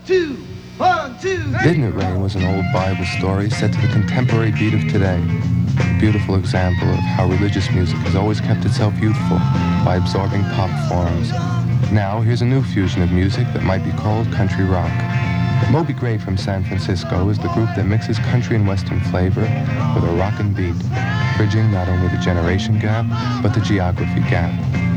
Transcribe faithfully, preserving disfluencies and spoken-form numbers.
two, one, two, three. Didn't It Rain was an old Bible story set to the contemporary beat of today. A beautiful example of how religious music has always kept itself youthful by absorbing pop forms. Now, here's a new fusion of music that might be called country rock. Moby Gray from San Francisco is the group that mixes country and western flavor with a rockin' beat, bridging not only the generation gap, but the geography gap.